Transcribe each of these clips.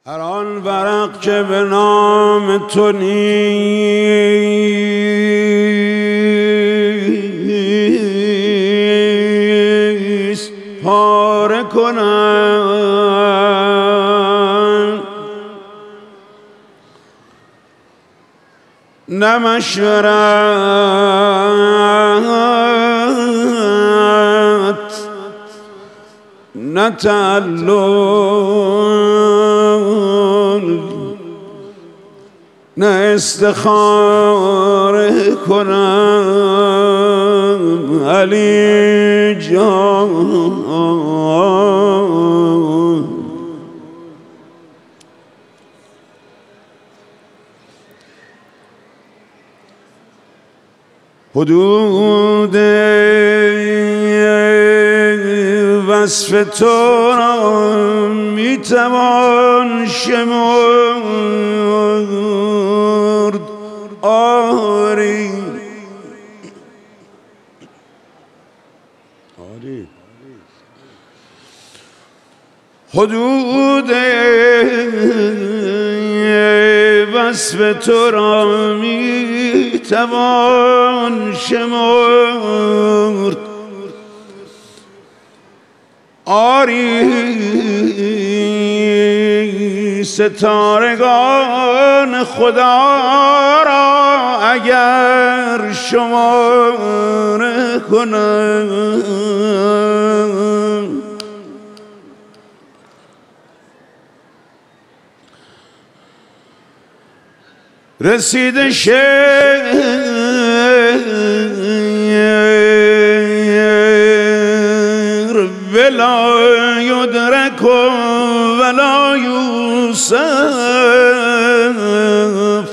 هر آن ورق که به نام تو نیست پاره کنم، نه مشورت نه تعلل نه استخاره کنم علی جان. حدود وصف تو را میتوان شمرد آری حدود وصف تو را میتوان شمرد آری ستارگان خدا را اگر شماره کنم، رسیده شعر ولا یدرک ولا یوصف،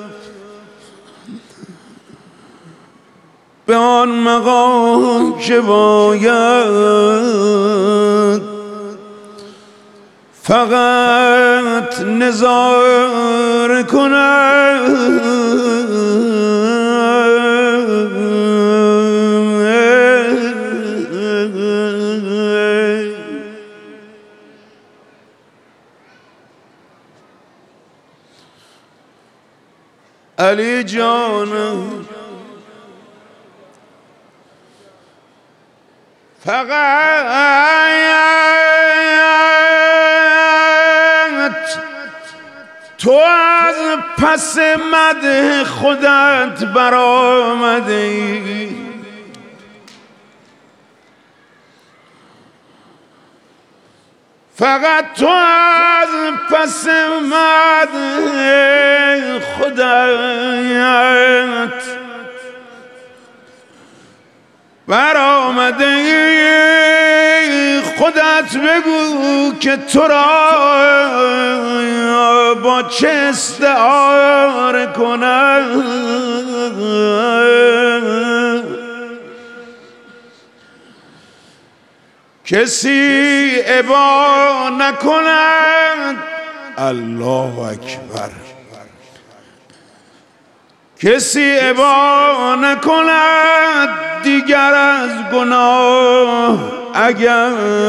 به آن مقام که باید فقط نظاره کنم. علی جانم فقط تو از پس مدح خودت برآمده ای، فقط تو از پس مدح خودت برآمده ای. خودت بگو که تو را با چه استعاره کنم، کسی ابا نکند. الله اکبر. کسی ابا نکند دیگر از گناه اگر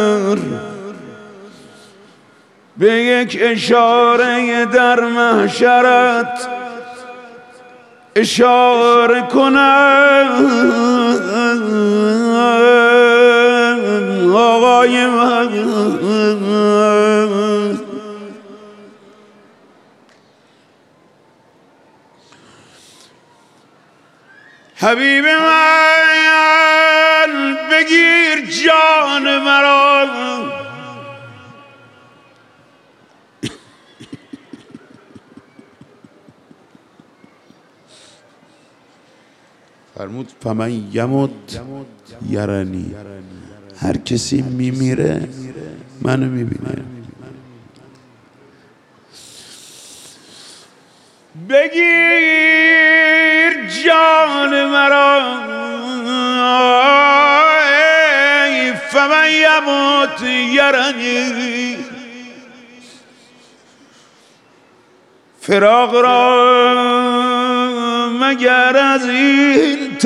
به یک اشاره در محشرت اشاره کنم. آقای من حبیب من بگیر جان مرا، فرمود فمن یمت یرنی، هر کسی میمیره منو میبینه. بگیر جان مرا فمن یمت یرنی، فراق را مگر از این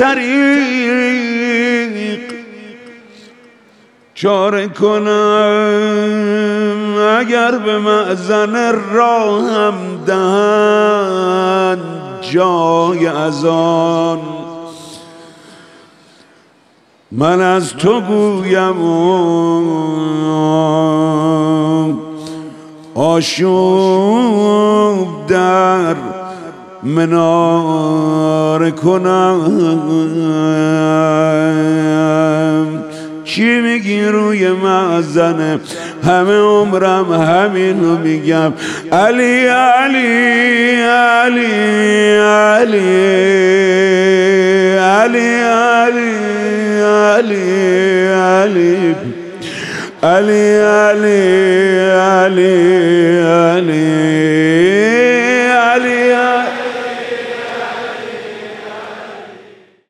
طریق چاره کنم مگر به مأذن راهم دهند جای اذان. من از تو گویم آشوب در منار کنم. چی میگی روی مأذن؟ همه عمرم همینو میگم، علی علی علی علی علی علی علی علی علی علی علی